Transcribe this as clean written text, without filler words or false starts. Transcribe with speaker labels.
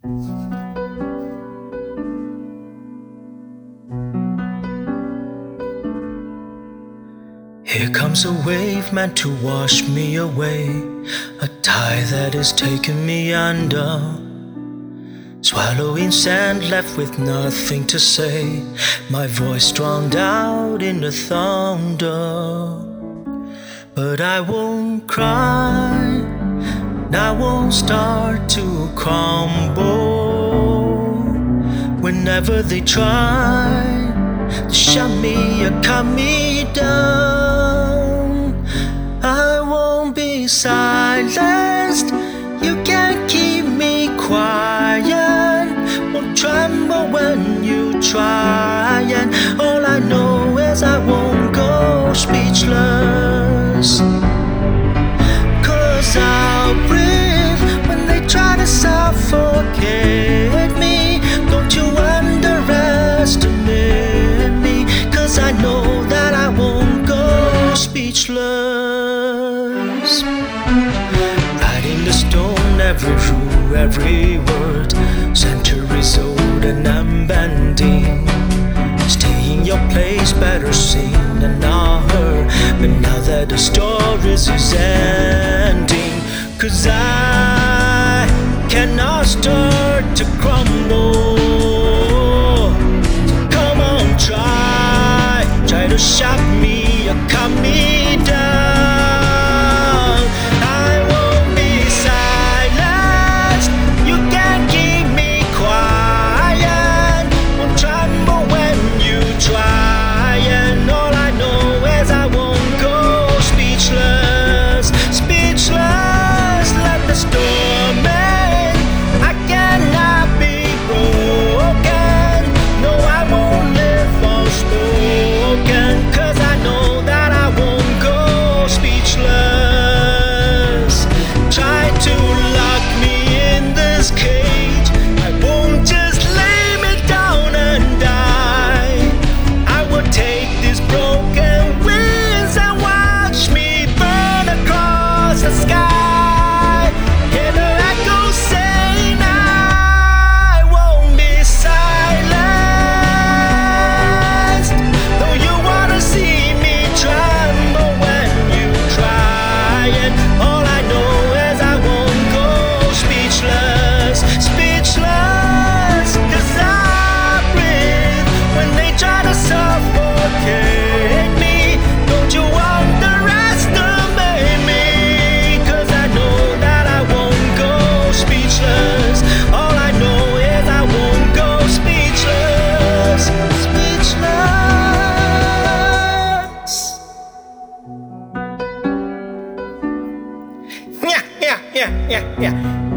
Speaker 1: Here comes a wave meant to wash me away, a tide that is taking me under. Swallowing sand, left with nothing to say, my voice drowned out in the thunder. But I won't cry, and I won't start to crumble. Whenever they try to shut me or cut me down, I won't be silenced. You can't keep me quiet. Won't tremble when you try, and all I know is I won't go speechless. 'Cause I'll breathe when they try to suffocate me. Don't you underestimate me, 'cause I know that I won't go speechless. Writing the stone, every rule, every word, centuries old and I'm bending. Stay in your place, better seen than not heard. But now that the story is ending, 'cause I cannot start to crumble. Come on, try to shut me or cut me down. I won't be silenced. You can't keep me quiet. Won't tremble when you try, and all I know is I won't go speechless. Speechless, let the storm in. I cannot be broken. No, I won't live unspoken, 'cause I know that I won't go speechless. Try to lock me in this cage, I won't just lay me down and die. I will take these broken wings and watch me burn across the sky. Hear the echoes saying I won't be silenced. Though you wanna see me tremble when you try, and all I know is I won't go speechless. Speechless, 'cause I breathe when they try to suffocate me. Don't you underestimate me, 'cause I know that I won't go speechless. All I know is I won't go speechless. Speechless. Yeah, yeah, yeah, yeah, yeah.